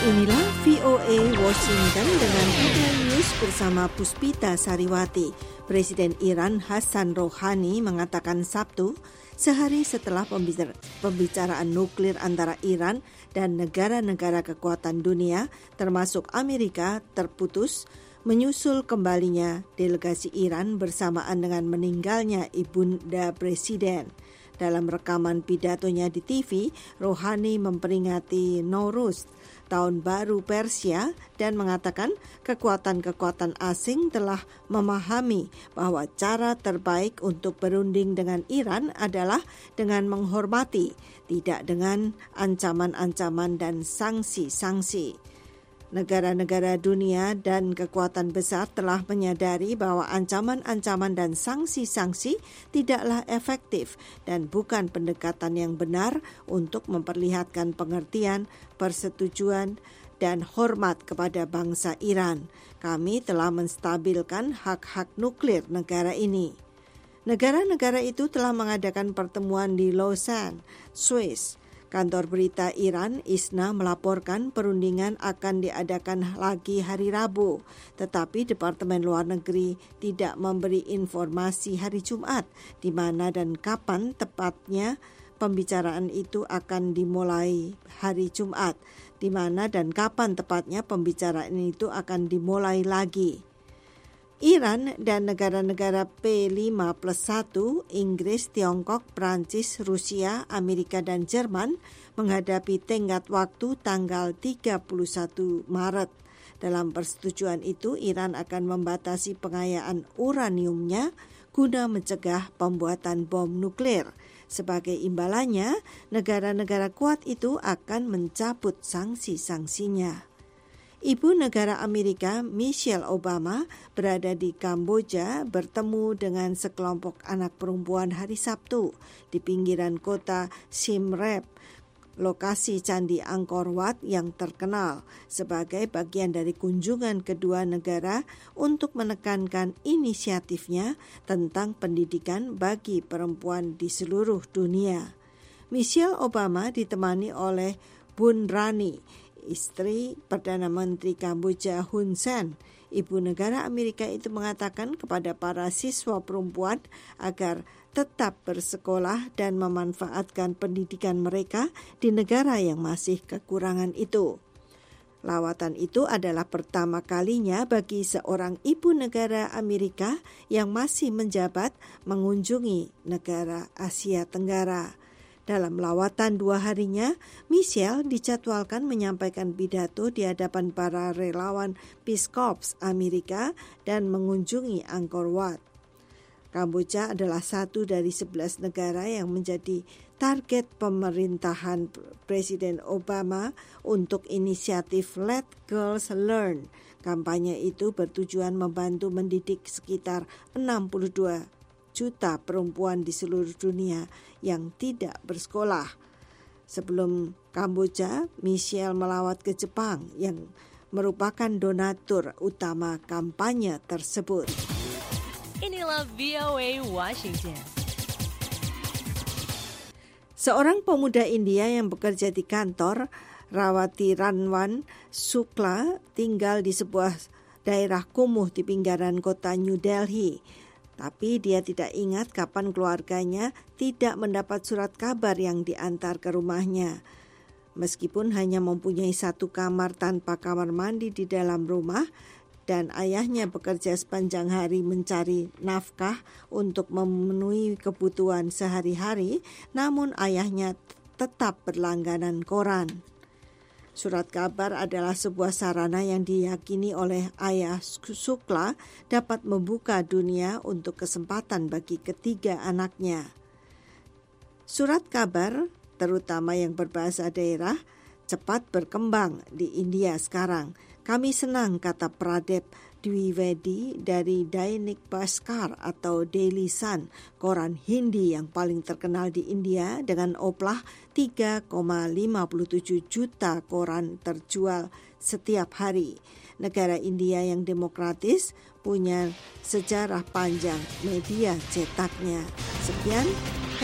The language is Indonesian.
Inilah VOA Washington dengan Headline News bersama Puspita Sariwati. Presiden Iran Hassan Rouhani mengatakan Sabtu, sehari setelah pembicaraan nuklir antara Iran dan negara-negara kekuatan dunia, termasuk Amerika, terputus, menyusul kembalinya delegasi Iran bersamaan dengan meninggalnya ibunda Presiden. Dalam rekaman pidatonya di TV, Rouhani memperingati Nowruz, Tahun Baru Persia, dan mengatakan kekuatan-kekuatan asing telah memahami bahwa cara terbaik untuk berunding dengan Iran adalah dengan menghormati, tidak dengan ancaman-ancaman dan sanksi-sanksi. Negara-negara dunia dan kekuatan besar telah menyadari bahwa ancaman-ancaman dan sanksi-sanksi tidaklah efektif dan bukan pendekatan yang benar untuk memperlihatkan pengertian, persetujuan, dan hormat kepada bangsa Iran. Kami telah menstabilkan hak-hak nuklir negara ini. Negara-negara itu telah mengadakan pertemuan di Lausanne, Swiss. Kantor berita Iran, ISNA, melaporkan perundingan akan diadakan lagi hari Rabu, tetapi Departemen Luar Negeri tidak memberi informasi hari Jumat, di mana dan kapan tepatnya pembicaraan itu akan dimulai hari Jumat, di mana dan kapan tepatnya pembicaraan itu akan dimulai lagi. Iran dan negara-negara P5+1, Inggris, Tiongkok, Prancis, Rusia, Amerika, dan Jerman menghadapi tenggat waktu tanggal 31 Maret. Dalam persetujuan itu, Iran akan membatasi pengayaan uraniumnya guna mencegah pembuatan bom nuklir. Sebagai imbalannya, negara-negara kuat itu akan mencabut sanksi-sanksinya. Ibu negara Amerika Michelle Obama berada di Kamboja bertemu dengan sekelompok anak perempuan hari Sabtu di pinggiran kota Siem Reap, lokasi Candi Angkor Wat yang terkenal, sebagai bagian dari kunjungan kedua negara untuk menekankan inisiatifnya tentang pendidikan bagi perempuan di seluruh dunia. Michelle Obama ditemani oleh Bun Rani, istri Perdana Menteri Kamboja Hun Sen. Ibu negara Amerika itu mengatakan kepada para siswa perempuan agar tetap bersekolah dan memanfaatkan pendidikan mereka di negara yang masih kekurangan itu. Lawatan itu adalah pertama kalinya bagi seorang ibu negara Amerika yang masih menjabat mengunjungi negara Asia Tenggara. Dalam lawatan 2 harinya, Michelle dijadwalkan menyampaikan pidato di hadapan para relawan Peace Corps Amerika dan mengunjungi Angkor Wat. Kamboja adalah satu dari 11 negara yang menjadi target pemerintahan Presiden Obama untuk inisiatif Let Girls Learn. Kampanye itu bertujuan membantu mendidik sekitar 62 juta perempuan di seluruh dunia yang tidak bersekolah. Sebelum Kamboja, Michelle melawat ke Jepang yang merupakan donatur utama kampanye tersebut. Inilah VOA Washington. Seorang pemuda India yang bekerja di kantor Rawati Ranwan Shukla tinggal di sebuah daerah kumuh di pinggiran kota New Delhi. Tapi dia tidak ingat kapan keluarganya tidak mendapat surat kabar yang diantar ke rumahnya. Meskipun hanya mempunyai 1 kamar tanpa kamar mandi di dalam rumah, dan ayahnya bekerja sepanjang hari mencari nafkah untuk memenuhi kebutuhan sehari-hari, namun ayahnya tetap berlangganan koran. Surat kabar adalah sebuah sarana yang diyakini oleh ayah Shukla dapat membuka dunia untuk kesempatan bagi ketiga anaknya. Surat kabar, terutama yang berbahasa daerah, cepat berkembang di India sekarang. Kami senang, kata Pradip Dwivedi dari Dainik Bhaskar atau Daily Sun, koran Hindi yang paling terkenal di India dengan oplah 3,57 juta koran terjual setiap hari. Negara India yang demokratis punya sejarah panjang media cetaknya. Sekian